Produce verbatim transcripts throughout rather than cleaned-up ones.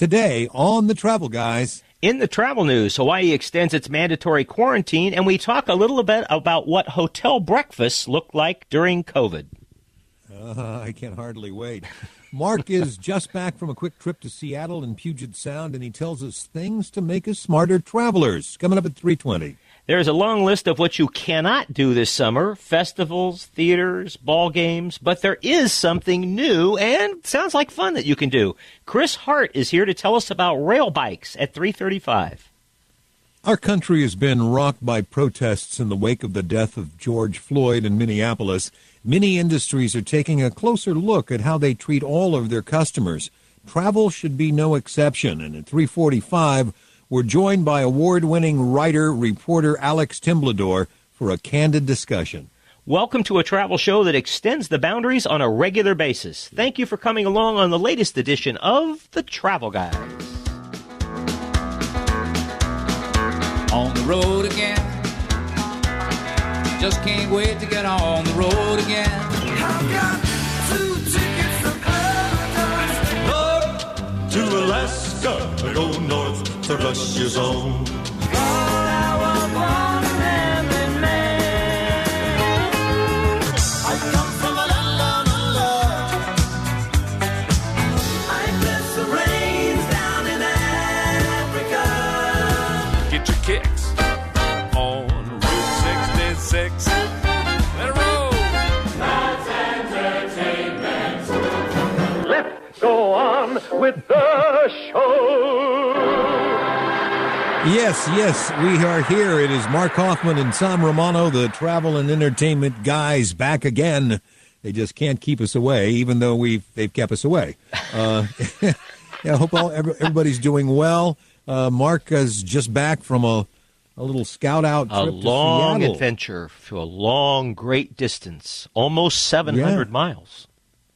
today on The Travel Guys. In the travel news, Hawaii extends its mandatory quarantine, and we talk a little bit about what hotel breakfasts look like during COVID. Uh, I can hardly wait. Mark is just back from a quick trip to Seattle and Puget Sound, and he tells us things to make us smarter travelers. Coming up at three twenty. There's a long list of what you cannot do this summer: festivals, theaters, ball games, but there is something new and sounds like fun that you can do. Chris Hart is here to tell us about rail bikes at three thirty-five. Our country has been rocked by protests in the wake of the death of George Floyd in Minneapolis. Many industries are taking a closer look at how they treat all of their customers. Travel should be no exception, and at three forty-five, we're joined by award-winning writer, reporter Alex Timbledore for a candid discussion. Welcome to a travel show that extends the boundaries on a regular basis. Thank you for coming along on the latest edition of The Travel Guys. On the road again. Just can't wait to get on the road again. I've got two tickets to paradise. North to Alaska, I go north to Russia's own. I come from a land of love. I bless the rains down in Africa. Get your kicks on Route sixty-six. Let it roll. That's entertainment. Let's go on with the show. Yes, yes, we are here. It is Mark Hoffman and Sam Romano, the travel and entertainment guys, back again. They just can't keep us away, even though we've they've kept us away. Uh, yeah, I hope all, everybody's doing well. Uh, Mark is just back from a, a little scout-out trip A to long Seattle. adventure to a long, great distance, almost seven hundred Yeah. miles.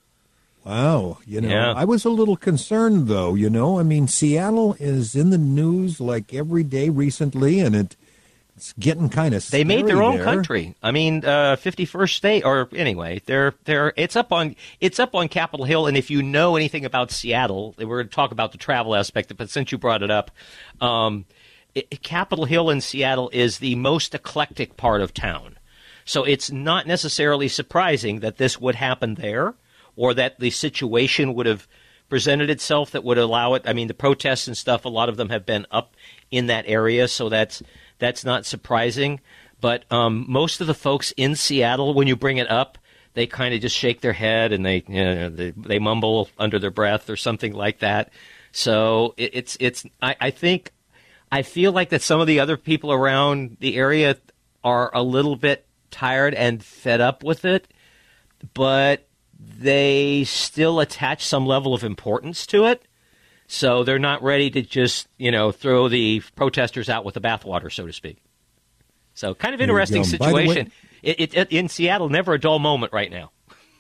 Wow. You know, Yeah. I was a little concerned, though, you know. I mean, Seattle is in the news like every day recently, and it it's getting kind of They made their scary own there. country. I mean, uh, fifty-first state, or anyway, they're they're it's up on it's up on Capitol Hill. And if you know anything about Seattle, we're going to talk about the travel aspect. But since you brought it up, um, it, Capitol Hill in Seattle is the most eclectic part of town. So it's not necessarily surprising that this would happen there, or that the situation would have presented itself that would allow it. I mean, the protests and stuff, a lot of them have been up in that area, so that's that's not surprising. But um, most of the folks in Seattle, when you bring it up, they kind of just shake their head and they, you know, they they mumble under their breath or something like that. So it, it's it's I, I think I feel like that some of the other people around the area are a little bit tired and fed up with it, but they still attach some level of importance to it. So they're not ready to just, you know, throw the protesters out with the bathwater, so to speak. So kind of There you interesting go. By the way- situation. It, it, it, in Seattle, never a dull moment right now.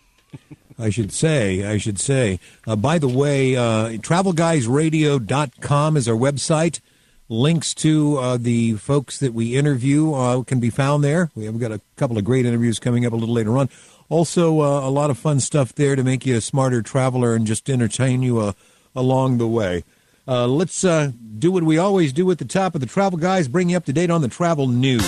I should say, I should say. Uh, by the way, uh, travel guys radio dot com is our website. Links to uh, the folks that we interview uh, can be found there. We have got a couple of great interviews coming up a little later on. Also, uh, a lot of fun stuff there to make you a smarter traveler and just entertain you uh, along the way. Uh, let's uh, do what we always do at the top of the Travel Guys, bring you up to date on the travel news.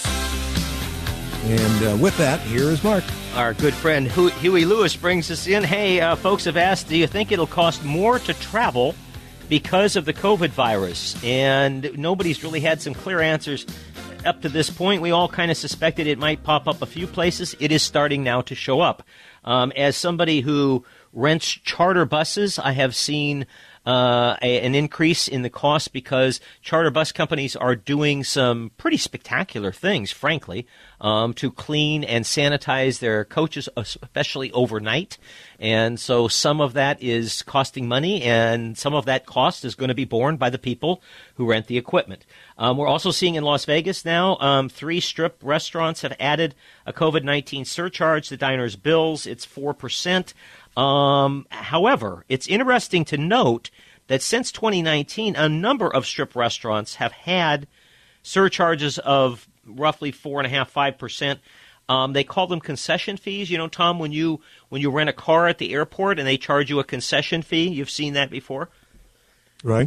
And uh, with that, here is Mark. Our good friend Hu- Huey Lewis brings us in. Hey, uh, folks have asked, do you think it'll cost more to travel because of the COVID virus? And nobody's really had some clear answers up to this point. We all kind of suspected it might pop up a few places. It is starting now to show up. Um, as somebody who rents charter buses, I have seen uh, a, an increase in the cost because charter bus companies are doing some pretty spectacular things, frankly, um, to clean and sanitize their coaches, especially overnight. And so some of that is costing money, and some of that cost is going to be borne by the people who rent the equipment. Um, we're also seeing in Las Vegas now, um, three strip restaurants have added a COVID nineteen surcharge to diners' bills. It's four percent. Um, however, it's interesting to note that since twenty nineteen, a number of strip restaurants have had surcharges of roughly four and a half, five percent. Um, they call them concession fees. You know, Tom, when you when you rent a car at the airport and they charge you a concession fee, you've seen that before. Right.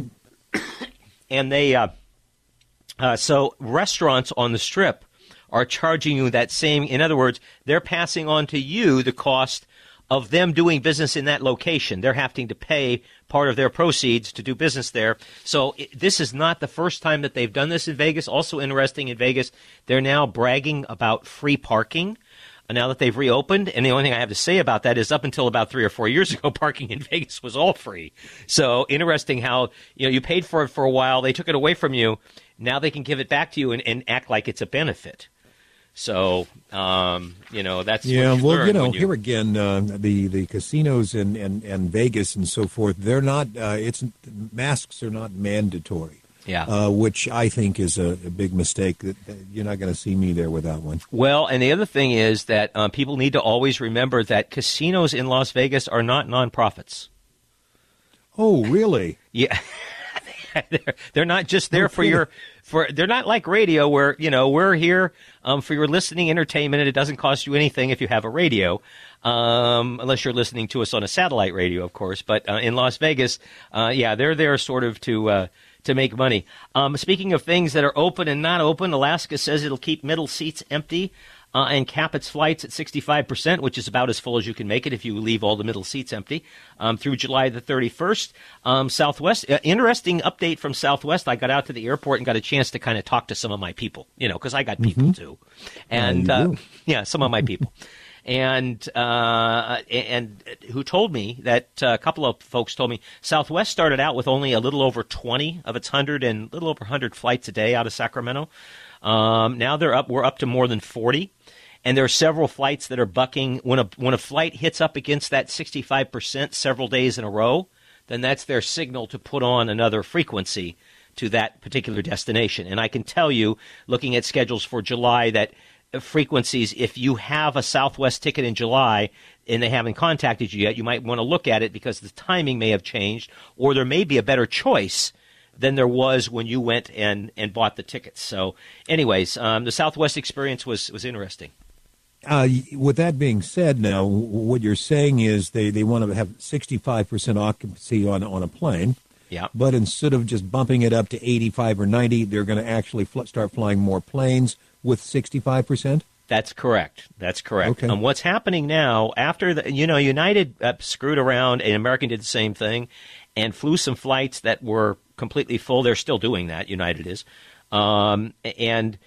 And they, uh, uh, so restaurants on the Strip are charging you that same, in other words, they're passing on to you the cost of them doing business in that location. They're having to pay part of their proceeds to do business there. So it, this is not the first time that they've done this in Vegas. Also interesting in Vegas, they're now bragging about free parking now that they've reopened. And the only thing I have to say about that is up until about three or four years ago, parking in Vegas was all free. So interesting how, you know, you paid for it for a while. They took it away from you. Now they can give it back to you and, and act like it's a benefit. So, um, you know, that's yeah. what you well, learn you know, when you... here again, uh, the the casinos and, and, and Vegas and so forth. They're not. Uh, it's masks are not mandatory. Yeah. Uh, which I think is a, a big mistake. That, that you're not going to see me there without one. Well, and the other thing is that um, people need to always remember that casinos in Las Vegas are not nonprofits. Oh, really? Yeah. they're, they're not just there No for kidding. your for. They're not like radio, where you know we're here um, for your listening entertainment, and it doesn't cost you anything if you have a radio, um, unless you're listening to us on a satellite radio, of course. But uh, in Las Vegas, uh, yeah, they're there sort of to. Uh, to make money. Um, speaking of things that are open and not open, Alaska says it'll keep middle seats empty uh, and cap its flights at sixty-five percent, which is about as full as you can make it if you leave all the middle seats empty, um, through July the thirty-first. Um, Southwest, uh, interesting update from Southwest. I got out to the airport and got a chance to kind of talk to some of my people, you know, because I got people too. And, Yeah, you uh, do. yeah, some of my people. And uh, and who told me that uh, a couple of folks told me Southwest started out with only a little over twenty of its hundred and little over hundred flights a day out of Sacramento. Um, now they're up. We're up to more than forty, and there are several flights that are bucking. When a when a flight hits up against that sixty-five percent several days in a row, then that's their signal to put on another frequency to that particular destination. And I can tell you, looking at schedules for July, that frequencies, if you have a Southwest ticket in July and they haven't contacted you yet, you might want to look at it because the timing may have changed, or there may be a better choice than there was when you went and, and bought the tickets. So anyways, um, the Southwest experience was, was interesting. Uh, with that being said, now what you're saying is they, they want to have sixty-five percent occupancy on on a plane. Yeah. But instead of just bumping it up to eighty-five or ninety, they're going to actually fl- start flying more planes with sixty-five percent? That's correct. That's correct. Okay. Um, what's happening now, after the, you know, United uh, screwed around and American did the same thing and flew some flights that were completely full. They're still doing that, United is. Um, and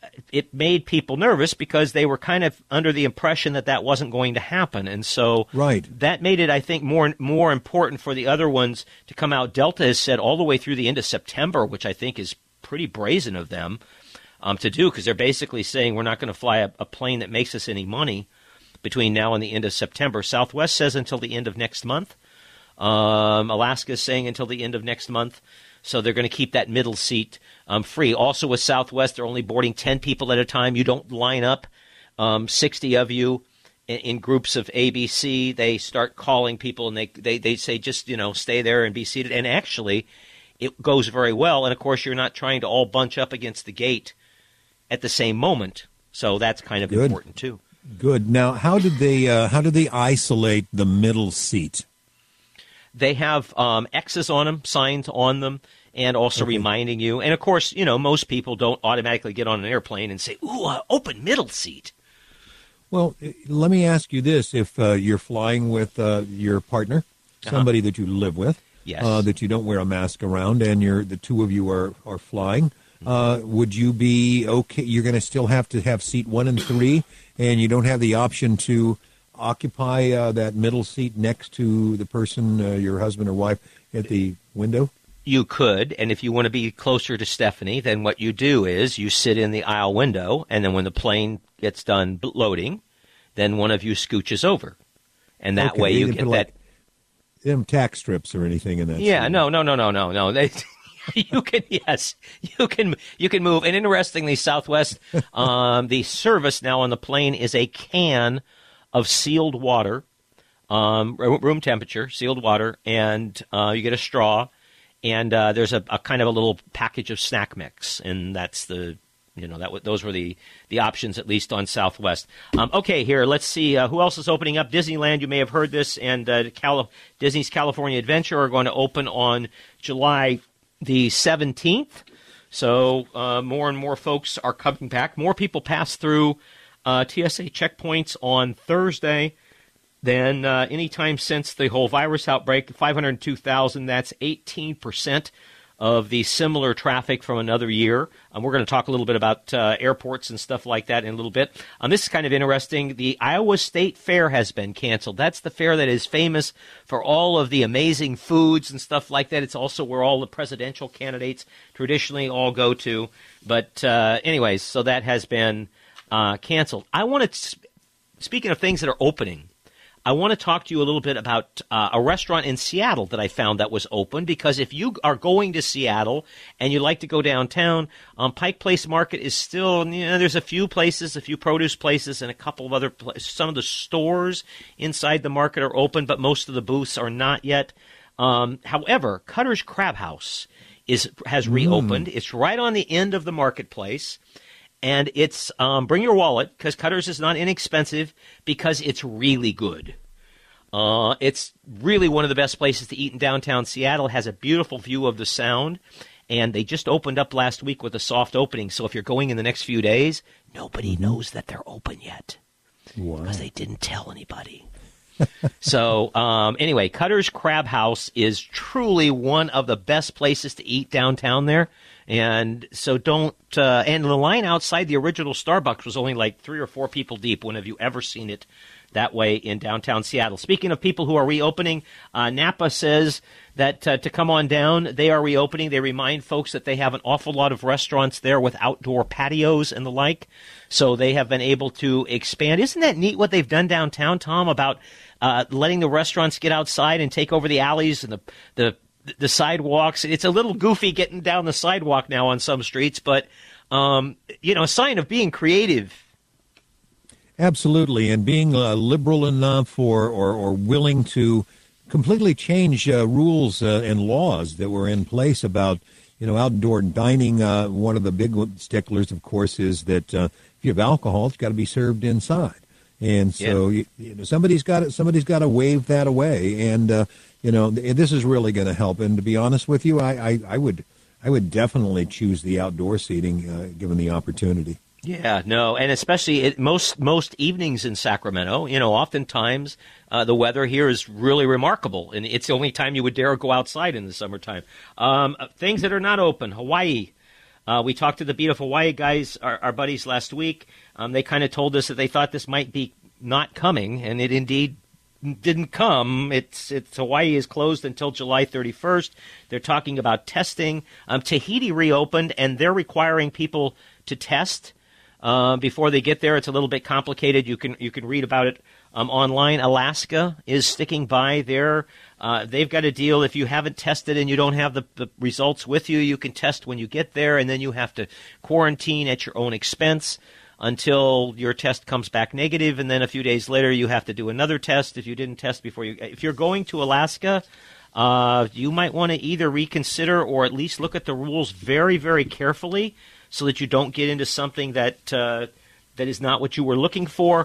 it made people nervous because they were kind of under the impression that that wasn't going to happen. And so Right. that made it, I think, more more important for the other ones to come out. Delta has said all the way through the end of September, which I think is pretty brazen of them um, to do, because they're basically saying we're not going to fly a, a plane that makes us any money between now and the end of September. Southwest says until the end of next month. Um, Alaska is saying until the end of next month. So they're going to keep that middle seat um, free. Also with Southwest, they're only boarding ten people at a time. You don't line up um, sixty of you in, in groups of A B C. They start calling people, and they, they, they say just, you know, stay there and be seated. And actually, it goes very well. And, of course, you're not trying to all bunch up against the gate at the same moment. So that's kind of Good. important, too. Good. Now, how did they uh, how did they isolate the middle seat? They have um, X's on them, signs on them, and also Okay. reminding you. And, of course, you know, most people don't automatically get on an airplane and say, ooh, uh, open middle seat. Well, eh, let me ask you this. If uh, you're flying with uh, your partner, somebody that you live with, Yes. uh, that you don't wear a mask around, and you're the two of you are, are flying, uh, would you be okay? You're going to still have to have seat one and three, and you don't have the option to occupy uh, that middle seat next to the person, uh, your husband or wife, at the window? You could, and if you want to be closer to Stephanie, then what you do is you sit in the aisle window, and then when the plane gets done b- loading, then one of you scooches over. And that Okay, way they you didn't get put, that... like, them tack strips or anything in that Yeah, seat. no, no, no, no, no, no. They, you can, yes, you can, you can move. And interestingly, Southwest, um, the service now on the plane is a can of sealed water, um, room temperature, sealed water, and uh, you get a straw, and uh, there's a, a kind of a little package of snack mix, and that's the You know, that w- those were the, the options, at least on Southwest. Um, okay, here, let's see. Uh, who else is opening up? Disneyland, you may have heard this, and uh, Cali- Disney's California Adventure are going to open on July the seventeenth. So uh, more and more folks are coming back. More people pass through uh, T S A checkpoints on Thursday than uh, any time since the whole virus outbreak. five hundred two thousand, that's eighteen percent of the similar traffic from another year. Um, we're going to talk a little bit about uh, airports and stuff like that in a little bit. Um, this is kind of interesting. The Iowa State Fair has been canceled. That's the fair that is famous for all of the amazing foods and stuff like that. It's also where all the presidential candidates traditionally all go to. But uh, anyways, so that has been uh, canceled. I want to, speaking of things that are opening, I want to talk to you a little bit about uh, a restaurant in Seattle that I found that was open, because if you are going to Seattle and you like to go downtown, um, Pike Place Market is still, you know, there's a few places, a few produce places, and a couple of other places. Some of the stores inside the market are open, but most of the booths are not yet. Um, however, Cutter's Crab House is has reopened. Mm. It's right on the end of the marketplace. And it's um, bring your wallet, because Cutter's is not inexpensive, because it's really good. Uh, it's really one of the best places to eat in downtown Seattle. It has a beautiful view of the Sound, and they just opened up last week with a soft opening. So if you're going in the next few days, nobody knows that they're open yet, wow. because they didn't tell anybody. So um, anyway, Cutter's Crab House is truly one of the best places to eat downtown there. And so don't uh, – and the line outside the original Starbucks was only like three or four people deep. When have you ever seen it that way in downtown Seattle? Speaking of people who are reopening, uh, Napa says that uh, to come on down, they are reopening. They remind folks that they have an awful lot of restaurants there with outdoor patios and the like. So they have been able to expand. Isn't that neat what they've done downtown, Tom, about uh, letting the restaurants get outside and take over the alleys and the the – the sidewalks? It's a little goofy getting down the sidewalk now on some streets, but, um, you know, a sign of being creative. Absolutely, and being uh, liberal enough or, or, or willing to completely change uh, rules uh, and laws that were in place about, you know, outdoor dining. Uh, one of the big sticklers, of course, is that uh, if you have alcohol, it's got to be served inside. And so yeah. you, you know, somebody's got to, somebody's got to wave that away, and uh, you know, this is really going to help. And to be honest with you, I, I, I would I would definitely choose the outdoor seating uh, given the opportunity. Yeah, no, and especially it, most most evenings in Sacramento, you know, oftentimes uh, the weather here is really remarkable, and it's the only time you would dare go outside in the summertime. Um, things that are not open, Hawaii. Uh, we talked to the Beat of Hawaii guys, our, our buddies, last week. Um, they kind of told us that they thought this might be not coming, and it indeed didn't come. It's, it's Hawaii is closed until July thirty-first. They're talking about testing. Um, Tahiti reopened, and they're requiring people to test uh, before they get there. It's a little bit complicated. You can you can read about it um, online. Alaska is sticking by their. Uh, they've got a deal. If you haven't tested and you don't have the, the results with you, you can test when you get there, and then you have to quarantine at your own expense until your test comes back negative, and then a few days later you have to do another test if you didn't test before you. If you're going to Alaska, uh, you might want to either reconsider or at least look at the rules very, very carefully so that you don't get into something that uh, that is not what you were looking for.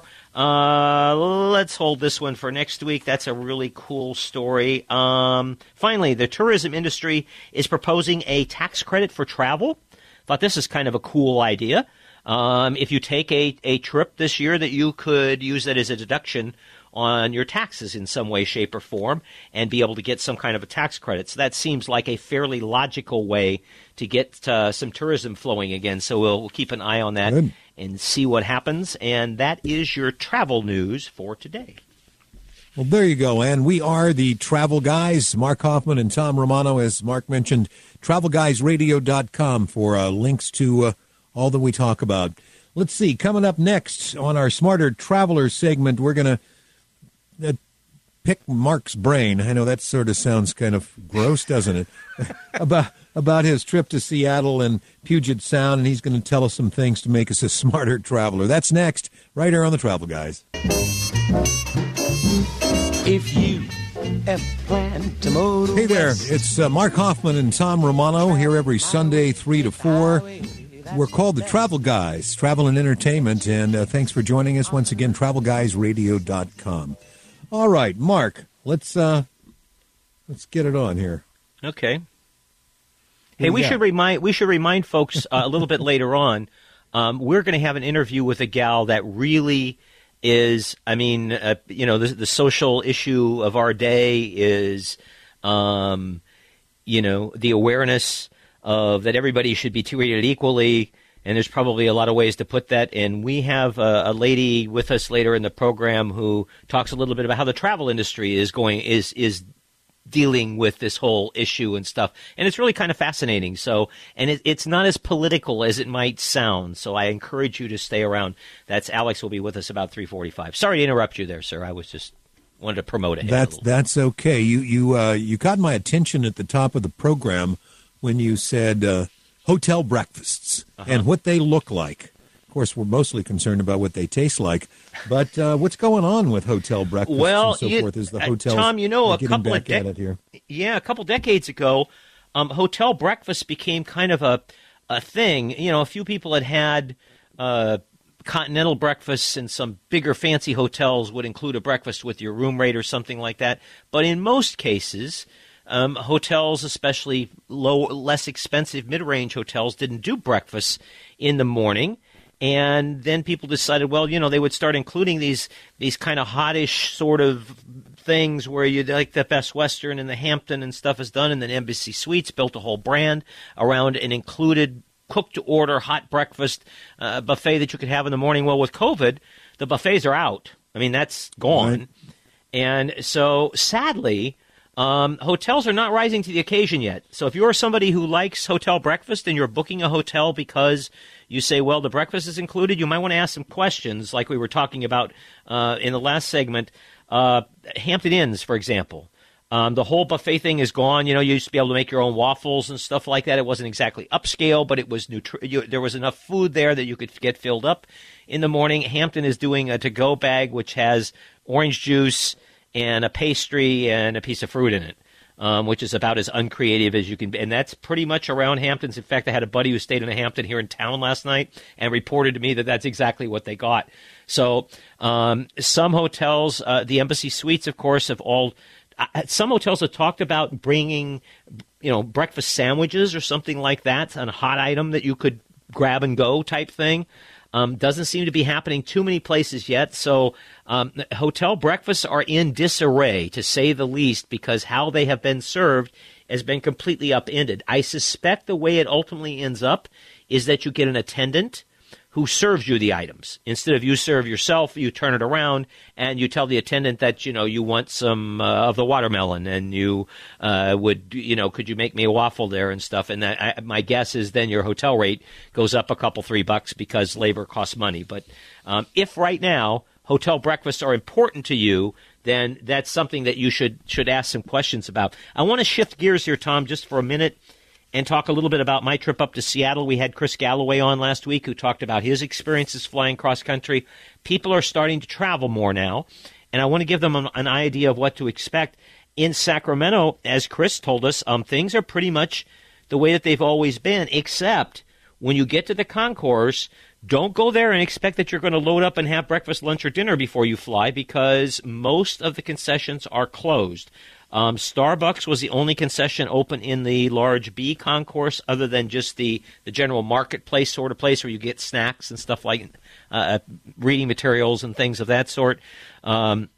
Uh, let's hold this one for next week. That's a really cool story. Um, finally, the tourism industry is proposing a tax credit for travel. Thought this is kind of a cool idea. Um, if you take a, a trip this year, that you could use that as a deduction on your taxes in some way, shape, or form and be able to get some kind of a tax credit. So that seems like a fairly logical way to get uh, some tourism flowing again. So we'll, we'll keep an eye on that Good. and see what happens. And that is your travel news for today. Well, there you go. And we are the Travel Guys, Mark Hoffman and Tom Romano, as Mark mentioned, travel guys radio dot com for uh, links to uh, all that we talk about. Let's see, coming up next on our Smarter Traveler segment, we're going to uh, pick Mark's brain. I know that sort of sounds kind of gross, doesn't it? about about his trip to Seattle and Puget Sound, and he's going to tell us some things to make us a smarter traveler. That's next, right here on the Travel Guys. If you ever plan to motor Hey there, it's uh, Mark Hoffman and Tom Romano here every Sunday, three to four. We're called the Travel Guys, Travel and Entertainment, and uh, thanks for joining us once again, travel guys radio dot com. All right, Mark, let's uh, let's get it on here. Okay. Hey, we got? should remind we should remind folks uh, a little bit later on. Um, we're going to have an interview with a gal that really is. I mean, uh, you know, the, the social issue of our day is, um, you know, the awareness of that everybody should be treated equally. And there's probably a lot of ways to put that. And we have a, a lady with us later in the program who talks a little bit about how the travel industry is going is is. dealing with this whole issue and stuff. And it's really kind of fascinating. So, and it, it's not as political as it might sound. So I encourage you to stay around. That's Alex will be with us about three forty-five. Sorry to interrupt you there, sir. I was just wanted to promote it. That's that's okay. You you uh, you caught my attention at the top of the program when you said uh, hotel breakfasts uh-huh. and what they look like. Of course, we're mostly concerned about what they taste like, but uh, what's going on with hotel breakfasts well, and so you, forth? Is the uh, hotels Tom, you know, a getting couple back of de- at it here? Yeah, a couple decades ago, um, hotel breakfast became kind of a a thing. You know, a few people had had uh, continental breakfasts, and some bigger fancy hotels would include a breakfast with your room rate or something like that. But in most cases, um, hotels, especially low, less expensive mid-range hotels, didn't do breakfast in the morning. And then people decided, well, you know, they would start including these these kind of hottish sort of things where you like the Best Western and the Hampton and stuff is done. And then Embassy Suites built a whole brand around an included cooked-to-order hot breakfast uh, buffet that you could have in the morning. Well, with COVID, the buffets are out. I mean, that's gone. Right. And so, sadly, um, hotels are not rising to the occasion yet. So if you're somebody who likes hotel breakfast and you're booking a hotel because you say, well, the breakfast is included, you might want to ask some questions like we were talking about uh, in the last segment. Uh, Hampton Inns, for example. Um, the whole buffet thing is gone. You know, you used to be able to make your own waffles and stuff like that. It wasn't exactly upscale, but it was nutri- you, there was enough food there that you could get filled up in the morning. Hampton is doing a to-go bag, which has orange juice and a pastry and a piece of fruit in it, um, which is about as uncreative as you can be. And that's pretty much around Hamptons. In fact, I had a buddy who stayed in a Hampton here in town last night and reported to me that that's exactly what they got. So um, some hotels, uh, the Embassy Suites, of course, have all – some hotels have talked about bringing, you know, breakfast sandwiches or something like that, a hot item that you could grab and go type thing. Um, doesn't seem to be happening too many places yet. So um, hotel breakfasts are in disarray, to say the least, because how they have been served has been completely upended. I suspect the way it ultimately ends up is that you get an attendant who serves you the items. Instead of you serve yourself, you turn it around and you tell the attendant that, you know, you want some uh, of the watermelon and you uh, would, you know, could you make me a waffle there and stuff. And that, I, my guess is then your hotel rate goes up a couple, three bucks because labor costs money. But um, if right now hotel breakfasts are important to you, then that's something that you should should ask some questions about. I want to shift gears here, Tom, just for a minute, and talk a little bit about my trip up to Seattle. We had Chris Galloway on last week who talked about his experiences flying cross-country. People are starting to travel more now, and I want to give them an, an idea of what to expect. In Sacramento, as Chris told us, um, things are pretty much the way that they've always been, except when you get to the concourse, don't go there and expect that you're going to load up and have breakfast, lunch, or dinner before you fly, because most of the concessions are closed. Um, Starbucks was the only concession open in the large B concourse, other than just the, the general marketplace sort of place where you get snacks and stuff like uh, reading materials and things of that sort. Um,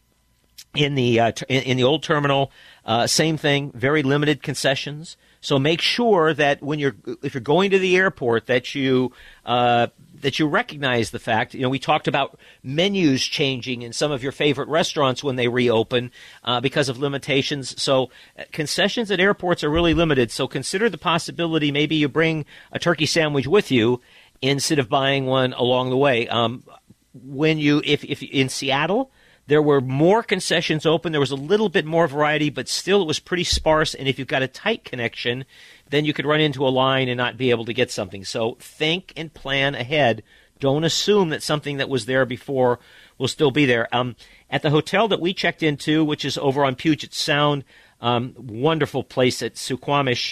in the uh, in, in the old terminal, uh, same thing, very limited concessions. So make sure that when you're if you're going to the airport that you uh, that you recognize the fact. You know, we talked about menus changing in some of your favorite restaurants when they reopen uh, because of limitations. So uh, concessions at airports are really limited. So consider the possibility maybe you bring a turkey sandwich with you instead of buying one along the way. Um, when you if if in Seattle, there were more concessions open. There was a little bit more variety, but still it was pretty sparse. And if you've got a tight connection, then you could run into a line and not be able to get something. So think and plan ahead. Don't assume that something that was there before will still be there. Um, at the hotel that we checked into, which is over on Puget Sound, um, wonderful place at Suquamish,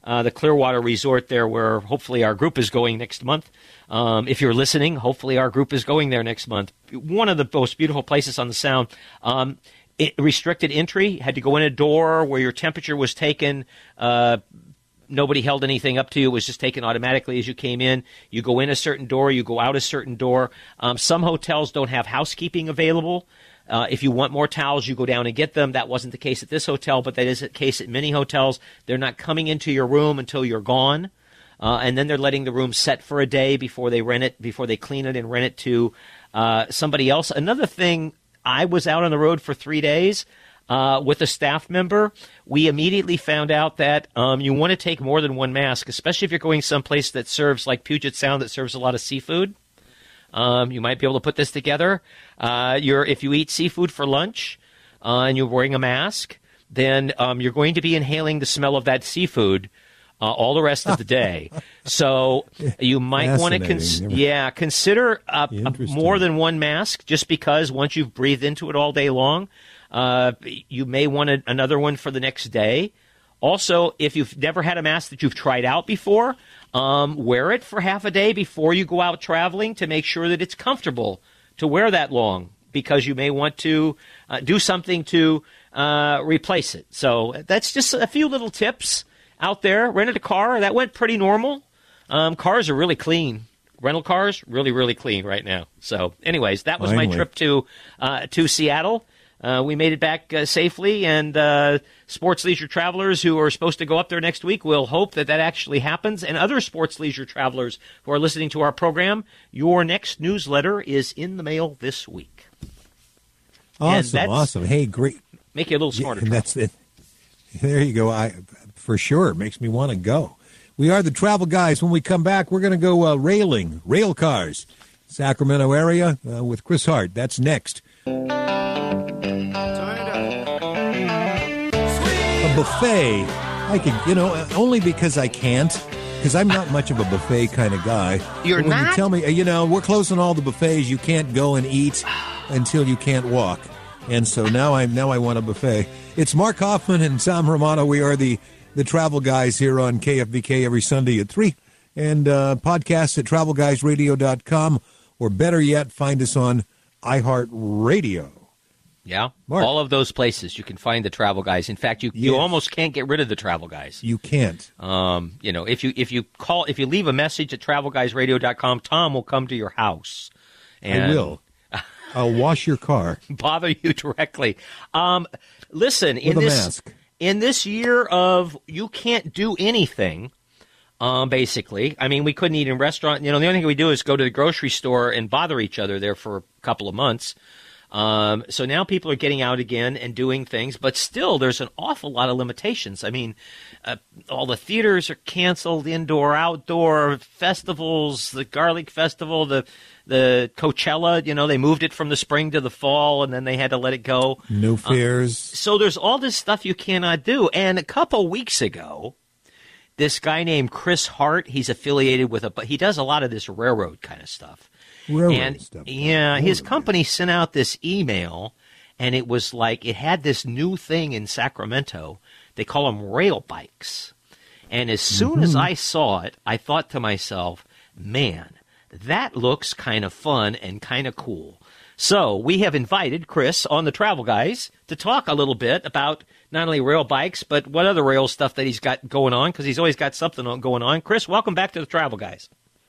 uh, the Clearwater Resort there, where hopefully our group is going next month. Um, if you're listening, hopefully our group is going there next month. One of the most beautiful places on the Sound. Um, it, restricted entry, had to go in a door where your temperature was taken. Uh, nobody held anything up to you. It was just taken automatically as you came in. You go in a certain door, you go out a certain door. Um, some hotels don't have housekeeping available. Uh, if you want more towels, you go down and get them. That wasn't the case at this hotel, but that is the case at many hotels. They're not coming into your room until you're gone, uh, and then they're letting the room set for a day before they rent it, before they clean it and rent it to uh, somebody else. Another thing, I was out on the road for three days uh, with a staff member. We immediately found out that um, you want to take more than one mask, especially if you're going someplace that serves, like Puget Sound, that serves a lot of seafood. Um, you might be able to put this together. Uh, you're, if you eat seafood for lunch uh, and you're wearing a mask, then um, you're going to be inhaling the smell of that seafood uh, all the rest of the day. So you might want to, cons- yeah, consider uh, a, more than one mask, just because once you've breathed into it all day long, uh, you may want a, another one for the next day. Also, if you've never had a mask that you've tried out before, um, wear it for half a day before you go out traveling to make sure that it's comfortable to wear that long, because you may want to uh, do something to uh, replace it. So that's just a few little tips out there. Rented a car. That went pretty normal. Um, cars are really clean. Rental cars, really, really clean right now. So anyways, that was Finally. my trip to uh, to Seattle. Uh, we made it back uh, safely, and uh, sports leisure travelers who are supposed to go up there next week will hope that that actually happens. And other sports leisure travelers who are listening to our program, your next newsletter is in the mail this week. Awesome, awesome. Hey, great. Make you a little smarter. Yeah, and that's it. There you go. I for sure it makes me want to go. We are the Travel Guys. When we come back, we're going to go uh, railing, rail cars, Sacramento area uh, with Chris Hart. That's next. A buffet, I could, you know, only because I can't, because I'm not much of a buffet kind of guy. You're but when not? you tell me, you know, we're closing all the buffets, you can't go and eat until you can't walk. And so now I'm now I want a buffet. It's Mark Hoffman and Tom Romano. We are the, the Travel Guys here on K F B K every Sunday at three. And uh, podcasts at travel guys radio dot com, or better yet, find us on iHeartRadio. Yeah, Mark. All of those places you can find the Travel Guys. In fact, you, Yes. you almost can't get rid of the Travel Guys. You can't. Um, you know, if you if you call if you leave a message at travel guys radio dot com, Tom will come to your house. And I will. I'll wash your car. Bother you directly. Um, listen, in With a this mask. in this year of you can't do anything. Um, basically, I mean, we couldn't eat in restaurant. You know, the only thing we do is go to the grocery store and bother each other there for a couple of months. Um, so now people are getting out again and doing things, but still there's an awful lot of limitations. I mean, uh, all the theaters are canceled, indoor, outdoor, festivals, the Garlic Festival, the the Coachella, you know, they moved it from the spring to the fall, and then they had to let it go. No fears. Uh, so there's all this stuff you cannot do. And a couple weeks ago, this guy named Chris Hart, he's affiliated with a, but he does a lot of this railroad kind of stuff. Railroad and stuff. yeah, his Railroad. company sent out this email, and it was like it had this new thing in Sacramento. They call them rail bikes. And as soon Mm-hmm. as I saw it, I thought to myself, man, that looks kind of fun and kind of cool. So we have invited Chris on the Travel Guys to talk a little bit about not only rail bikes, but what other rail stuff that he's got going on, because he's always got something on- going on. Chris, welcome back to the Travel Guys.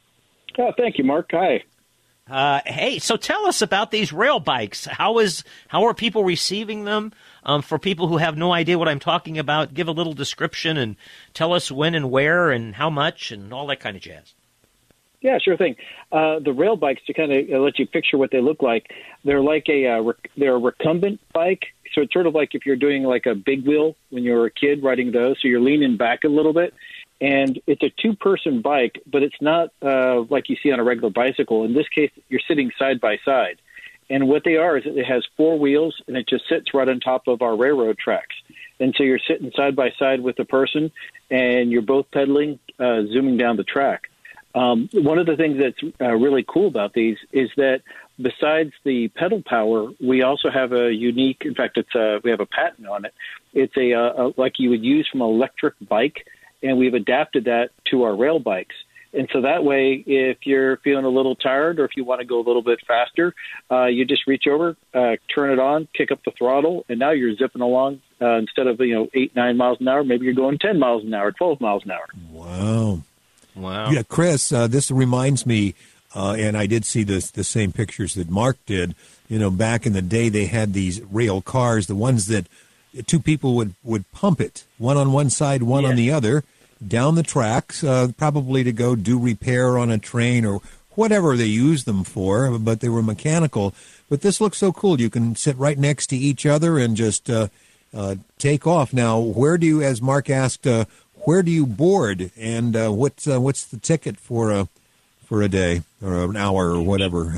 Oh, thank you, Mark. Hi. Uh, hey, so tell us about these rail bikes. How is how are people receiving them? Um, for people who have no idea what I'm talking about, give a little description and tell us when and where and how much and all that kind of jazz. Yeah, sure thing. Uh, the rail bikes, to kind of uh, let you picture what they look like, they're like a uh, rec- they're a recumbent bike. So it's sort of like if you're doing like a big wheel when you were a kid riding those. So you're leaning back a little bit. And it's a two-person bike, but it's not uh, like you see on a regular bicycle. In this case, you're sitting side by side. And what they are is it has four wheels, and it just sits right on top of our railroad tracks. And so you're sitting side by side with the person, and you're both pedaling, uh, zooming down the track. Um, one of the things that's uh, really cool about these is that besides the pedal power, we also have a unique, in fact, it's a, we have a patent on it. It's a, a like you would use from an electric bike. and we've adapted that to our rail bikes. And so that way, if you're feeling a little tired or if you want to go a little bit faster, uh, you just reach over, uh, turn it on, kick up the throttle, and now you're zipping along. Uh, instead of, you know, eight, nine miles an hour, maybe you're going ten miles an hour, twelve miles an hour. Wow. Wow. Yeah, Chris, uh, this reminds me, uh, and I did see this, the same pictures that Mark did. You know, back in the day, they had these rail cars, the ones that two people would, would pump it, one on one side, one Yes. on the other, down the tracks, uh, probably to go do repair on a train or whatever they used them for, but they were mechanical. But this looks so cool. You can sit right next to each other and just uh, uh, take off. Now, where do you, as Mark asked, uh, where do you board, and uh, what's uh, what's the ticket for a for a day or an hour or whatever?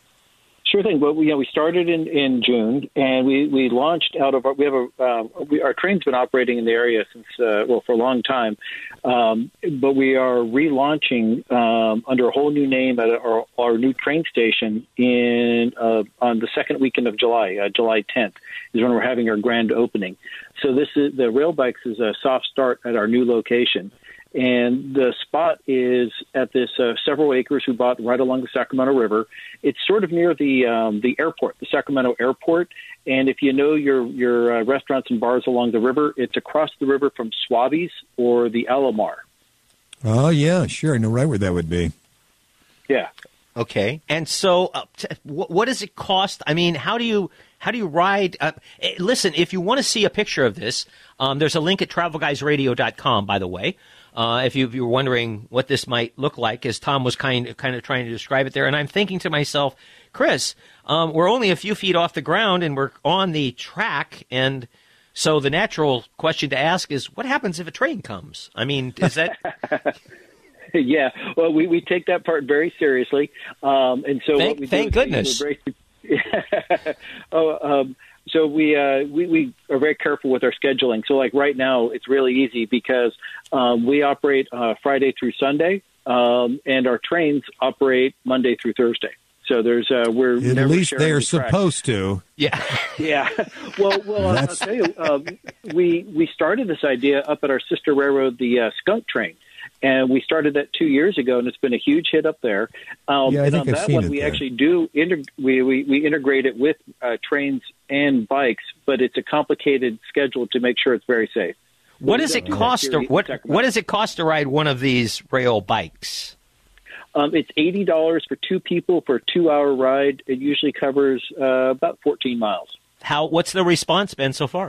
Sure thing. Well, we, you know, we started in, in June, and we, we launched out of our, we have a, uh, we, our train's been operating in the area since, uh, well, for a long time. Um, but we are relaunching um, under a whole new name at our, our new train station in uh, on the second weekend of July, uh, July tenth is when we're having our grand opening. So this is, the Rail Bikes is a soft start at our new location. And the spot is at this uh, several acres we bought right along the Sacramento River. It's sort of near the um, the airport, the Sacramento airport. And if you know your your uh, restaurants and bars along the river, it's across the river from Swabby's or the Alomar. Oh, yeah, sure. I know right where that would be. Yeah. Okay. And so uh, t- what, what does it cost? I mean, how do you how do you ride? Uh, eh, listen, if you want to see a picture of this, um, there's a link at travel guys radio dot com, by the way. Uh, if, you, if you were wondering what this might look like, as Tom was kind of, kind of trying to describe it there. And I'm thinking to myself, Chris, um, we're only a few feet off the ground and we're on the track. And so the natural question to ask is, what happens if a train comes? I mean, is that... Yeah, well, we, we take that part very seriously. Um, and so thank, what we thank do is goodness. Very, oh, um, so we, uh, we we are very careful with our scheduling. So like right now, it's really easy because um, we operate uh, Friday through Sunday, um, and our trains operate Monday through Thursday. So there's uh, we're At never least sharing they're the track. supposed to. Yeah. Yeah. Well, well, I'll That's- tell you, um, we we started this idea up at our sister railroad, the uh, Skunk Train. And we started that two years ago, and it's been a huge hit up there. Um, Yeah, I and think on I've that seen one, it we there. actually do integ- we, we we integrate it with uh, trains and bikes, but it's a complicated schedule to make sure it's very safe. What We does it don't do that cost? here To, in what Sacramento. what does it cost to ride one of these rail bikes? Um, it's eighty dollars for two people for a two-hour ride. It usually covers uh, about fourteen miles. How? What's the response been so far?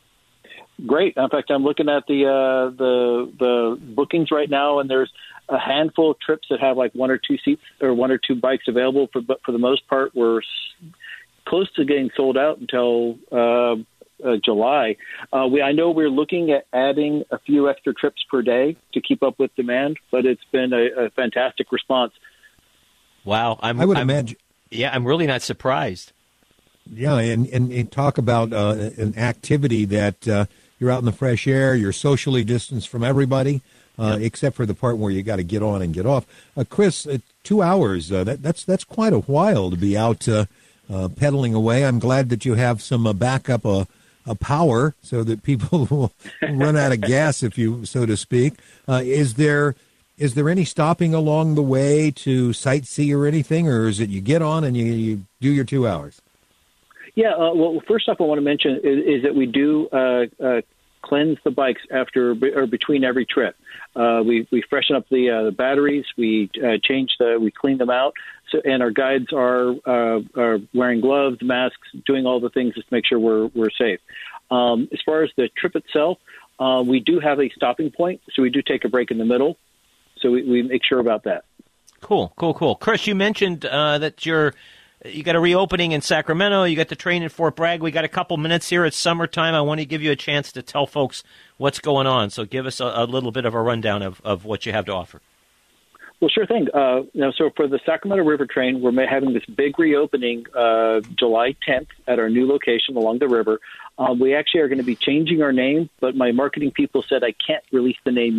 Great. In fact, I'm looking at the uh, the the bookings right now, and there's a handful of trips that have like one or two seats or one or two bikes available. For, but for the most part, we're s- close to getting sold out until uh, uh, July. Uh, we I know we're looking at adding a few extra trips per day to keep up with demand, but it's been a, a fantastic response. Wow, I'm, I would I'm- imagine. Yeah, I'm really not surprised. Yeah, and, and, and talk about uh, an activity that uh, you're out in the fresh air, you're socially distanced from everybody, uh, except for the part where you got to get on and get off. Uh, Chris, uh, two hours, uh, that, that's that's quite a while to be out uh, uh, pedaling away. I'm glad that you have some uh, backup uh, uh, power so that people will run out of gas, if you so to speak. Uh, is there is there any stopping along the way to sightsee or anything, or is it you get on and you, you do your two hours? Yeah, uh, well, first off, I want to mention is, is that we do uh, uh, cleanse the bikes after or between every trip. Uh, we we freshen up the, uh, the batteries, we uh, change the, we clean them out, so and our guides are uh, are wearing gloves, masks, doing all the things just to make sure we're we're safe. Um, as far as the trip itself, uh, we do have a stopping point, so we do take a break in the middle, so we, we make sure about that. Cool, cool, cool. Chris, you mentioned uh, that you're you got a reopening in Sacramento. You got the train in Fort Bragg. We got a couple minutes here. It's summertime. I want to give you a chance to tell folks what's going on. So give us a, a little bit of a rundown of, of what you have to offer. Well, sure thing. Uh, you know, so for the Sacramento River Train, we're having this big reopening uh, July tenth at our new location along the river. Um, we actually are going to be changing our name, but my marketing people said I can't release the name yet.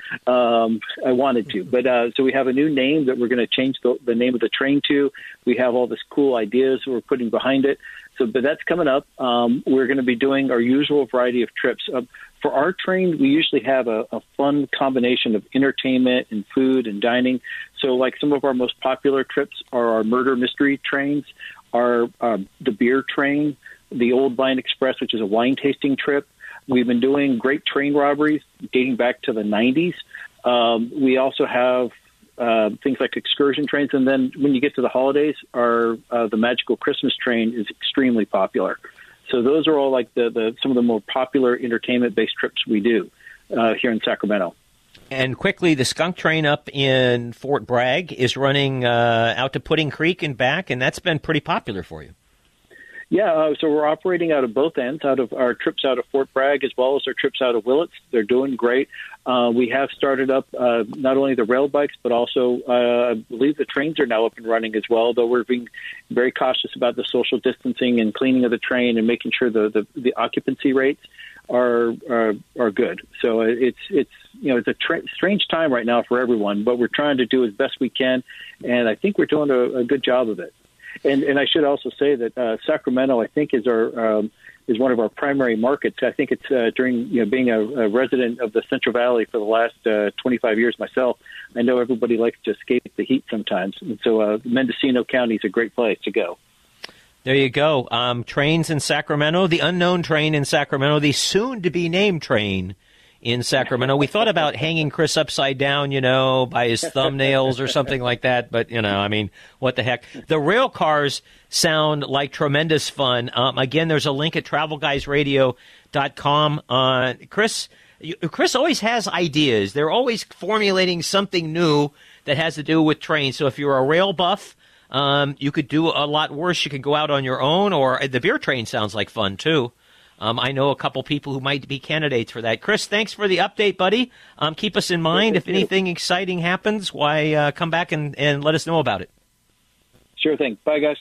Um, I wanted to, but uh, so we have a new name that we're going to change the, the name of the train to. We have all this cool ideas we're putting behind it. So, but that's coming up. Um, we're going to be doing our usual variety of trips. Uh, for our train, we usually have a, a fun combination of entertainment and food and dining. So, like some of our most popular trips are our murder mystery trains, our uh, the beer train, the Old Vine Express, which is a wine tasting trip. We've been doing great train robberies dating back to the nineties. Um, we also have uh, things like excursion trains. And then when you get to the holidays, our uh, the Magical Christmas train is extremely popular. So those are all like the, the some of the more popular entertainment-based trips we do uh, here in Sacramento. And quickly, the skunk train up in Fort Bragg is running uh, out to Pudding Creek and back, and that's been pretty popular for you. Yeah, uh, so we're operating out of both ends, out of our trips out of Fort Bragg as well as our trips out of Willits. They're doing great. Uh, we have started up uh, not only the rail bikes, but also uh, I believe the trains are now up and running as well, though we're being very cautious about the social distancing and cleaning of the train and making sure the, the, the occupancy rates are, are are good. So it's, it's you know, it's a tra- strange time right now for everyone, but we're trying to do as best we can, and I think we're doing a, a good job of it. And, and I should also say that uh, Sacramento, I think, is our um, is one of our primary markets. I think it's uh, during you know being a, a resident of the Central Valley for the last uh, twenty-five years myself. I know everybody likes to escape the heat sometimes, and so uh, Mendocino County is a great place to go. There you go. Um, trains in Sacramento, the unknown train in Sacramento, the soon-to-be named train in Sacramento. We thought about hanging Chris upside down, you know, by his thumbnails or something like that. But, you know, I mean, what the heck. The rail cars sound like tremendous fun. Um, again, there's a link at travel guys radio dot com. Uh, Chris, you, Chris always has ideas. They're always formulating something new that has to do with trains. So if you're a rail buff, um, you could do a lot worse. You could go out on your own, or the beer train sounds like fun, too. Um, I know a couple people who might be candidates for that. Chris, thanks for the update, buddy. Um, keep us in mind. If anything exciting happens, why uh, come back and, and let us know about it. Sure thing. Bye, guys.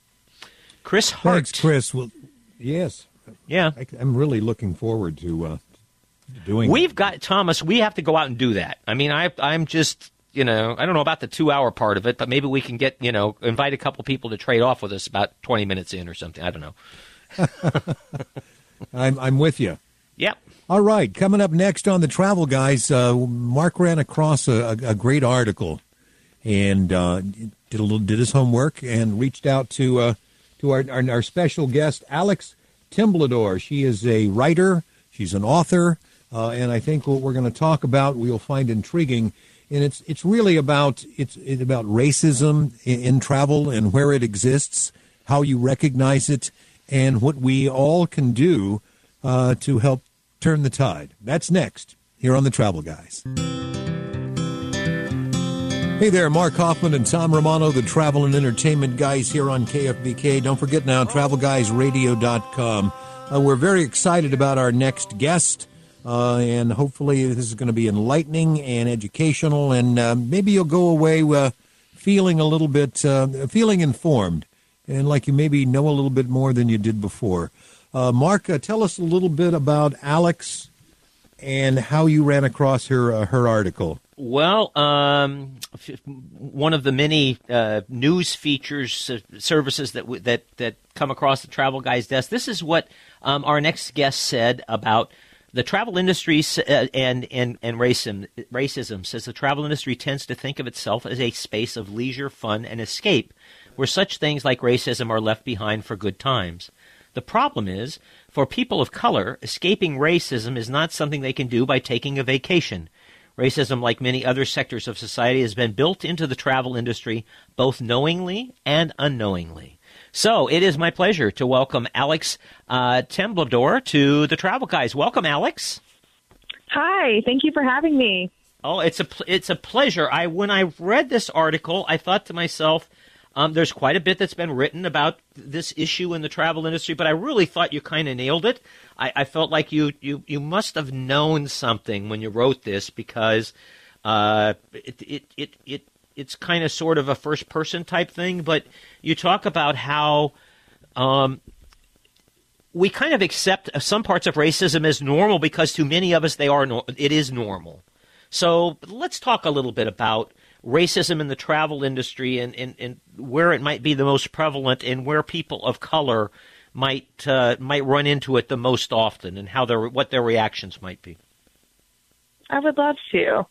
Chris Hart. Thanks, Chris. Well, yes. Yeah. I, I'm really looking forward to uh, doing We've that. got, Thomas, we have to go out and do that. I mean, I, I'm just, you know, I don't know about the two-hour part of it, but maybe we can get, you know, invite a couple people to trade off with us about twenty minutes in or something. I don't know. I'm, I'm with you. Yep. All right. Coming up next on the Travel Guys, uh, Mark ran across a, a, a great article and uh, did a little, did his homework and reached out to uh, to our, our our special guest, Alex Temblador. She is a writer. She's an author, uh, and I think what we're going to talk about we'll find intriguing. And it's it's really about it's, it's about racism in, in travel and where it exists, how you recognize it, and what we all can do uh, to help turn the tide. That's next here on the Travel Guys. Hey there, Mark Hoffman and Tom Romano, the Travel and Entertainment Guys here on K F B K. Don't forget now, travel guys radio dot com. Uh, we're very excited about our next guest, uh, and hopefully this is going to be enlightening and educational, and uh, maybe you'll go away uh, feeling a little bit, uh, feeling informed, and like you maybe know a little bit more than you did before. Uh, Mark, uh, tell us a little bit about Alex and how you ran across her uh, her article. Well, um, f- one of the many uh, news features uh, services that w- that that come across the Travel Guys desk. This is what um, our next guest said about the travel industry uh, and and and racism. Racism says the travel industry tends to think of itself as a space of leisure, fun, and escape, where such things like racism are left behind for good times. The problem is, for people of color, escaping racism is not something they can do by taking a vacation. Racism, like many other sectors of society, has been built into the travel industry, both knowingly and unknowingly. So it is my pleasure to welcome Alex uh, Temblador to the Travel Guys. Welcome, Alex. Hi, thank you for having me. Oh, it's a it's a pleasure. I when I read this article, I thought to myself, um, there's quite a bit that's been written about this issue in the travel industry, but I really thought you kind of nailed it. I, I felt like you, you, you must have known something when you wrote this, because uh, it, it, it, it it's kind of sort of a first-person type thing, but you talk about how um, we kind of accept some parts of racism as normal because to many of us they are no- it is normal. So let's talk a little bit about racism in the travel industry and, and, and where it might be the most prevalent and where people of color might uh, might run into it the most often and how their what their reactions might be. I would love to.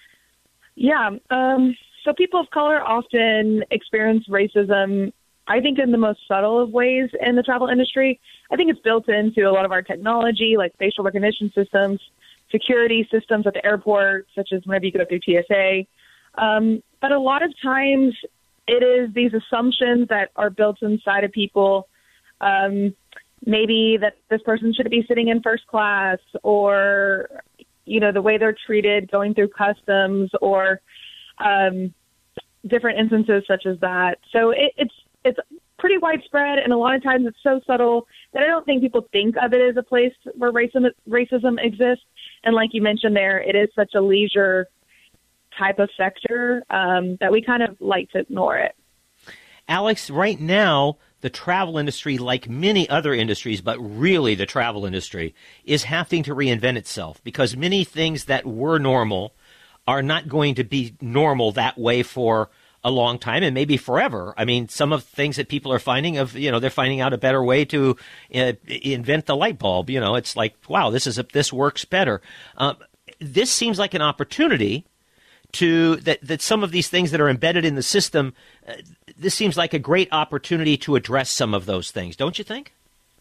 Yeah. Um, so people of color often experience racism, I think, in the most subtle of ways in the travel industry. I think it's built into a lot of our technology, like facial recognition systems, security systems at the airport, such as whenever you go through T S A. Um, but a lot of times it is these assumptions that are built inside of people, um, maybe that this person should be sitting in first class, or, you know, the way they're treated going through customs, or um, different instances such as that. So it, it's it's pretty widespread, and a lot of times it's so subtle that I don't think people think of it as a place where racism, racism exists. And like you mentioned there, it is such a leisure type of sector um, that we kind of like to ignore it. Alex, right now, the travel industry, like many other industries, but really the travel industry, is having to reinvent itself because many things that were normal are not going to be normal that way for a long time and maybe forever. I mean, some of the things that people are finding of, you know, they're finding out a better way to uh, invent the light bulb. You know, it's like, wow, this is a, this works better. Um, this seems like an opportunity to that, that some of these things that are embedded in the system, uh, this seems like a great opportunity to address some of those things, don't you think?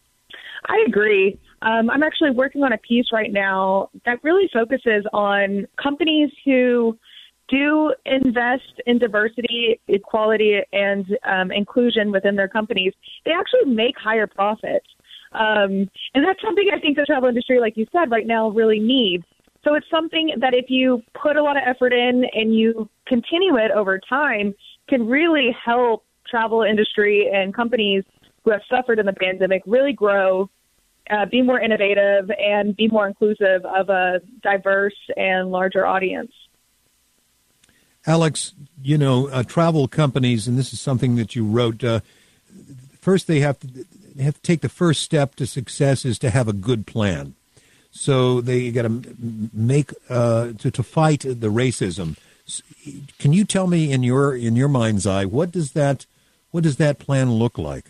I agree. Um, I'm actually working on a piece right now that really focuses on companies who do invest in diversity, equality, and um, inclusion within their companies. They actually make higher profits. Um, and that's something I think the travel industry, like you said, right now really needs. So it's something that if you put a lot of effort in and you continue it over time, can really help travel industry and companies who have suffered in the pandemic really grow, uh, be more innovative, and be more inclusive of a diverse and larger audience. Alex, you know, uh, travel companies, and this is something that you wrote, uh, first they have to they have to take the first step to success is to have a good plan. So they got to make uh, to to fight the racism. Can you tell me in your in your mind's eye what does that what does that plan look like?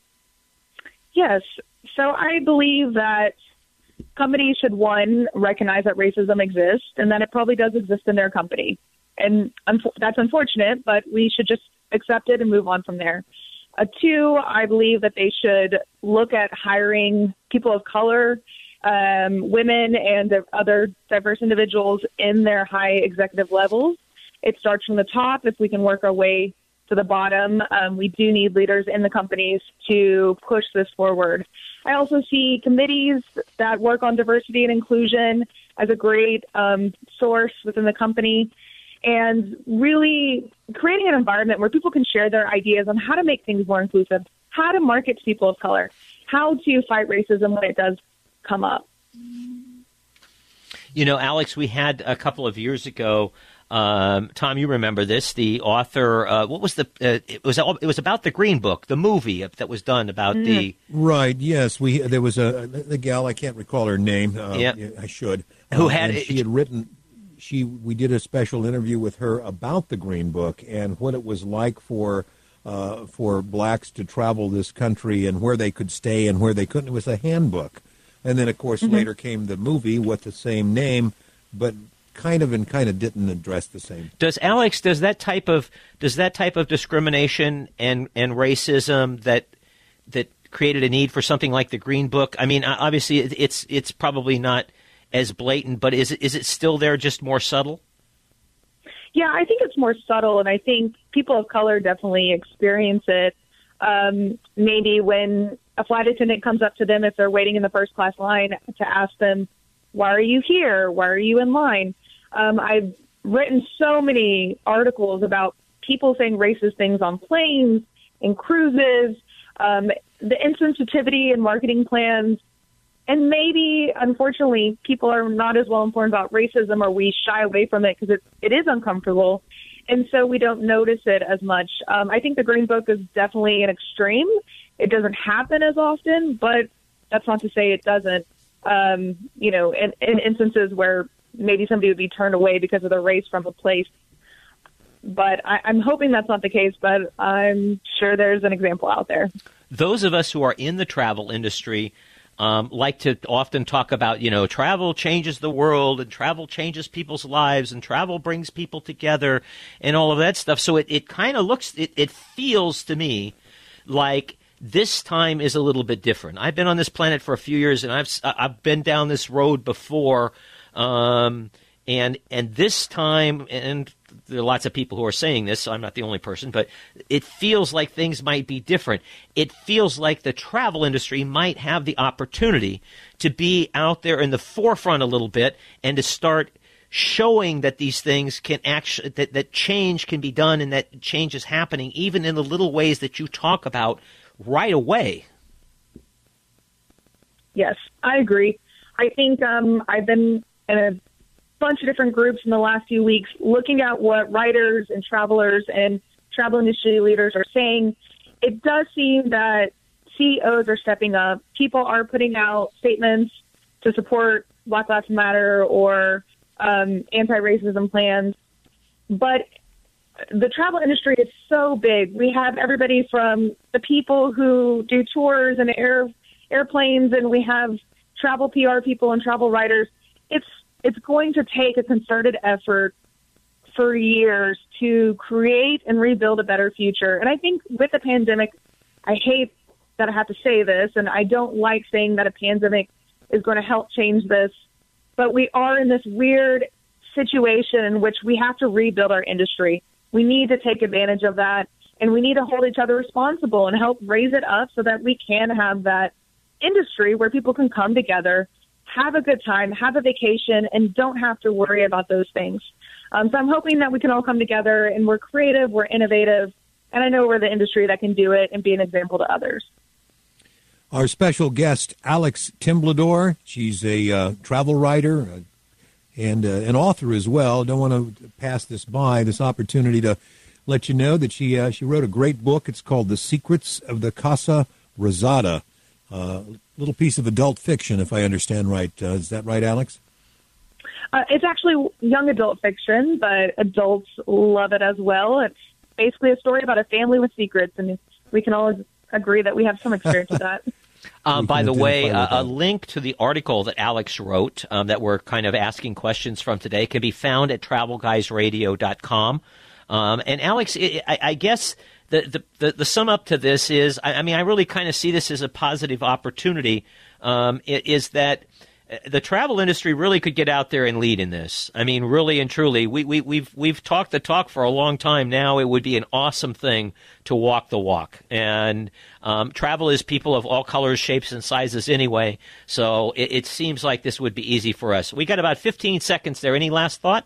Yes. So I believe that companies should, one, recognize that racism exists and that it probably does exist in their company. And un- that's unfortunate, but we should just accept it and move on from there. Uh, two, I believe that they should look at hiring people of color, um, women, and other diverse individuals in their high executive levels. It starts from the top. If we can work our way to the bottom, um, we do need leaders in the companies to push this forward. I also see committees that work on diversity and inclusion as a great um, source within the company, and really creating an environment where people can share their ideas on how to make things more inclusive, how to market to people of color, how to fight racism when it does come up. You know, Alex, we had a couple of years ago, um, Tom, you remember this, the author, uh, what was the, uh, it was it was about the Green Book, the movie that was done about mm. the... Right, yes. We There was a, the gal, I can't recall her name. Uh, yeah. I should. Who uh, had... She had written... She, we did a special interview with her about the Green Book and what it was like for uh, for blacks to travel this country and where they could stay and where they couldn't. It was a handbook. And then, of course, mm-hmm. later came the movie with the same name, but kind of and kind of didn't address the same. Does Alex, does that type of does that type of discrimination and, and racism that that created a need for something like the Green Book? I mean, obviously, it's it's probably not as blatant, but is it, is it still there, just more subtle? Yeah, I think it's more subtle, and I think people of color definitely experience it. Um, maybe when a flight attendant comes up to them if they're waiting in the first class line to ask them, why are you here? Why are you in line? Um, I've written so many articles about people saying racist things on planes and cruises, um, the insensitivity in marketing plans. And maybe, unfortunately, people are not as well informed about racism, or we shy away from it because it, it is uncomfortable. And so we don't notice it as much. Um, I think the Green Book is definitely an extreme. It doesn't happen as often, but that's not to say it doesn't. Um, you know, in, in instances where maybe somebody would be turned away because of the race from a place. But I, I'm hoping that's not the case, but I'm sure there's an example out there. Those of us who are in the travel industry um, like to often talk about, you know, travel changes the world and travel changes people's lives and travel brings people together and all of that stuff. So it, it kind of looks, it, it feels to me like this time is a little bit different. I've been on this planet for a few years, and I've I've been down this road before, um, and and this time, and there are lots of people who are saying this, so I'm not the only person, but it feels like things might be different. It feels like the travel industry might have the opportunity to be out there in the forefront a little bit and to start showing that these things can actually, that, that change can be done and that change is happening even in the little ways that you talk about right away. Yes, I agree. I think um, I've been in a bunch of different groups in the last few weeks looking at what writers and travelers and travel industry leaders are saying. It does seem that C E Os are stepping up. People are putting out statements to support Black Lives Matter or um, anti-racism plans. But the travel industry is so big. We have everybody from the people who do tours and air airplanes, and we have travel P R people and travel writers. It's it's going to take a concerted effort for years to create and rebuild a better future. And I think with the pandemic, I hate that I have to say this, and I don't like saying that a pandemic is going to help change this, but we are in this weird situation in which we have to rebuild our industry. We need to take advantage of that, and we need to hold each other responsible and help raise it up so that we can have that industry where people can come together, have a good time, have a vacation, and don't have to worry about those things. Um, so I'm hoping that we can all come together, and we're creative, we're innovative, and I know we're the industry that can do it and be an example to others. Our special guest, Alex Timbledore. She's a uh, travel writer uh, and uh, an author as well. Don't want to pass this by, this opportunity to let you know that she uh, she wrote a great book. It's called The Secrets of the Casa Rosada. A uh, little piece of adult fiction, if I understand right. Uh, is that right, Alex? Uh, it's actually young adult fiction, but adults love it as well. It's basically a story about a family with secrets, and we can all agree that we have some experience with that. Um, by the way, uh, a link to the article that Alex wrote um, that we're kind of asking questions from today can be found at travel guys radio dot com. Um, and Alex, I, I guess the, the, the, the sum up to this is, I, I mean, I really kind of see this as a positive opportunity, um, is that the travel industry really could get out there and lead in this. I mean, really and truly, we, we, we've we've talked the talk for a long time now. It would be an awesome thing to walk the walk. And um, travel is people of all colors, shapes, and sizes anyway. So it, it seems like this would be easy for us. We got about fifteen seconds there. Any last thought?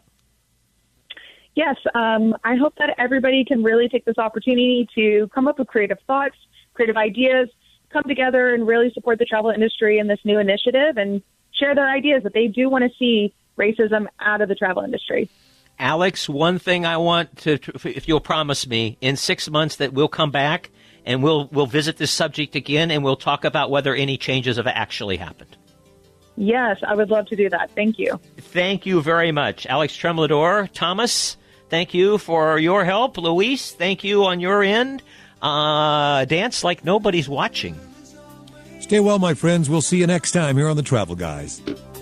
Yes, um, I hope that everybody can really take this opportunity to come up with creative thoughts, creative ideas, come together and really support the travel industry in this new initiative and share their ideas that they do want to see racism out of the travel industry. Alex, one thing I want to, if you'll promise me, in six months that we'll come back and we'll we'll visit this subject again and we'll talk about whether any changes have actually happened. Yes, I would love to do that. Thank you. Thank you very much. Alex Tremblidor. Thomas, thank you for your help. Luis, thank you on your end. Uh, dance like nobody's watching. Stay well, my friends. We'll see you next time here on The Travel Guys.